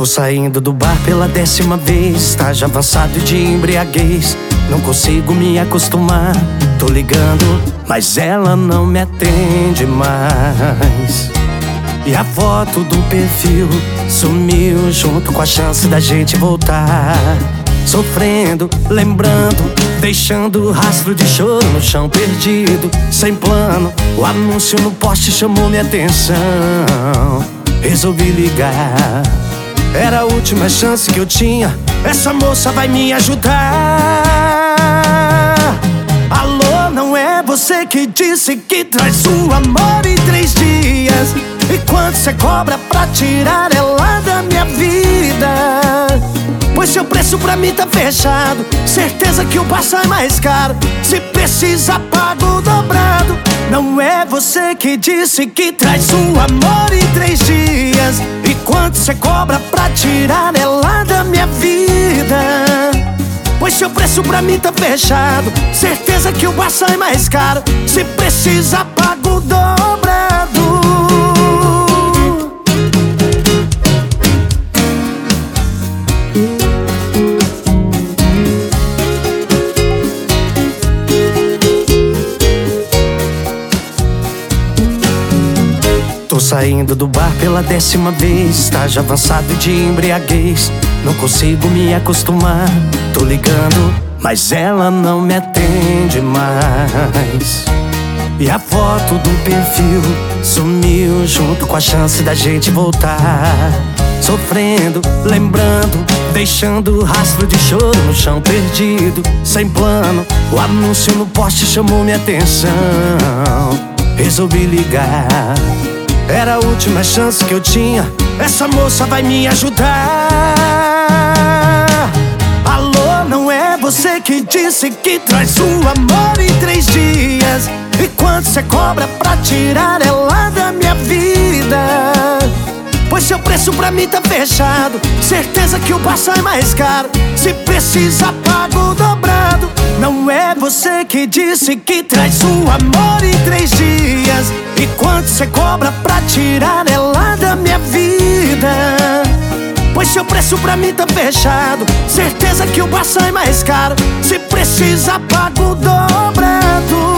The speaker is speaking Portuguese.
Tô saindo do bar pela 10ª vez, estágio avançado de embriaguez. Não consigo me acostumar, tô ligando, mas ela não me atende mais. E a foto do perfil sumiu junto com a chance da gente voltar. Sofrendo, lembrando, deixando rastro de choro no chão perdido, sem plano. O anúncio no poste chamou minha atenção. Resolvi ligar, era a última chance que eu tinha. Essa moça vai me ajudar. Alô, não é você que disse que traz o amor em 3 dias? E quanto cê cobra pra tirar ela da minha vida? Pois seu preço pra mim tá fechado, certeza que o passo é mais caro. Se precisa pago dobrado. Não é você que disse que traz o amor em 3 dias? E quanto cê cobra pra tirar ela da minha vida? Pois seu preço pra mim tá fechado, certeza que o passo é mais caro. Se precisa pago dobrado. Tô saindo do bar pela 10ª vez, estágio avançado de embriaguez. Não consigo me acostumar, tô ligando, mas ela não me atende mais. E a foto do perfil sumiu junto com a chance da gente voltar. Sofrendo, lembrando, deixando rastro de choro no chão perdido, sem plano. O anúncio no poste chamou minha atenção. Resolvi ligar, era a última chance que eu tinha. Essa moça vai me ajudar. Alô, não é você que disse que traz o amor em 3 dias? E quanto cê cobra pra tirar ela da minha vida? Pois seu preço pra mim tá fechado, certeza que o passo é mais caro. Se precisa pago dobrado. Não é você que disse que traz o amor em 3 dias? E quanto cê cobra pra tirar ela da minha vida? Pois seu preço pra mim tá fechado, certeza que o passo é mais caro. Se precisa pago dobrado.